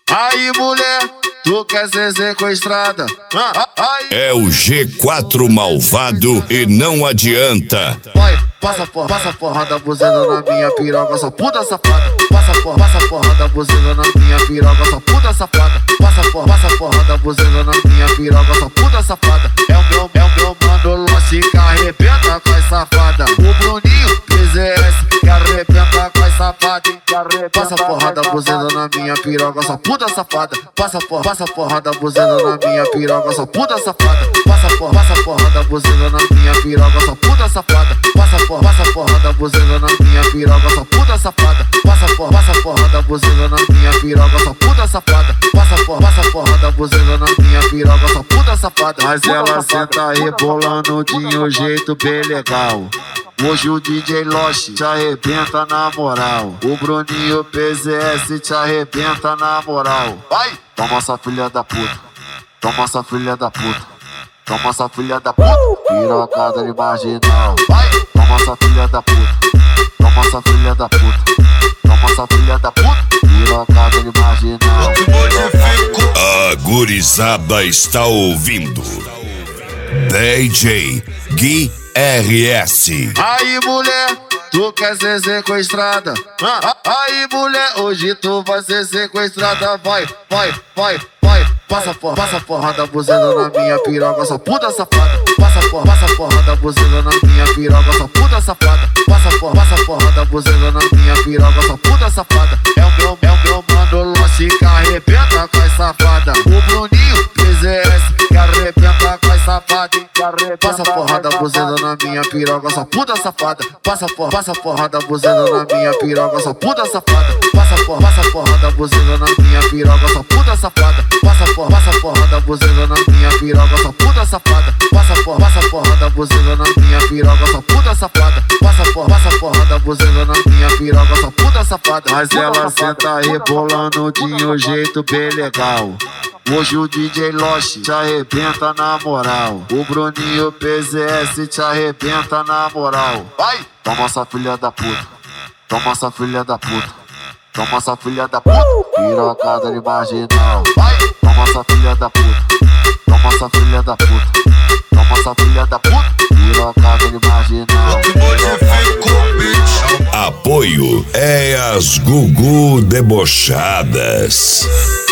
Aí, mulher, tu quer ser sequestrada? É o G4 malvado e não adianta. Vai, passa porrada, buzina na minha piroga, só puta safada. Passa porrada, buzina na minha piroga, só puta safada. Passa porrada, buzina na minha piroga, só puta safada. É o meu mano Lost que arrebenta com as safada. O Bruninho, PZS, que arrebenta com as safada. Passa porrada, buzina na minha piroga, só puta safada. Passa porrada, buzina na minha piroga, só puta safada. Passa porrada, buzina na minha piroga, só puta safada. Passa porrada, buzina na minha piroga, só puta safada. Passa porrada, buzina na minha piroga, só puta safada. Passa porrada, buzina na minha piroga, só puta safada. Mas ela senta rebolando de um jeito bem legal. Hoje o DJ Lost te arrebenta na moral. O Bruninho PZS te arrebenta na moral. Vai! Toma essa filha da puta. Toma essa filha da puta. Toma essa filha da puta. Pirocada de marginal. Vai! Toma essa filha da puta. Toma essa filha da puta. Toma essa filha da puta. Pirocada de marginal. A gurizada está ouvindo DJ Gui RS. Aí, mulher, tu quer ser sequestrada? Aí, mulher, hoje tu vai ser sequestrada. Vai. Passa porrada, buzina na minha piroga, só puta safada. Passa porrada, buzina na minha piroga, só puta safada. Passa porrada, buzina na minha piroga, só puta safada. É o meu mano Lost que arrebenta com as safada. O Bruninho, PZS, que arrebenta com as safada. Passa porrada, buzina na minha piroga, só puta safada. Passa porrada, buzina na minha piroga, só puta safada. Passa porrada, buzina na minha piroga, só puta safada. Passa porrada, buzina na minha piroga, só puta safada. Passa porrada, buzina na minha piroga, só puta safada. Passa porrada, buzina na minha piroga, só puta safada. Mas ela senta rebolando de um jeito bem legal. Hoje o DJ Lost te arrebenta na moral. O Bruninho PZS te arrebenta na moral. Vai! Toma essa filha da puta. Toma essa filha da puta. Toma essa filha da puta. Pirocada de marginal. Vai! Toma essa filha da puta. Toma essa filha da puta. Toma essa filha da puta. Pirocada de marginal. Apoio é as Gugu Debochadas.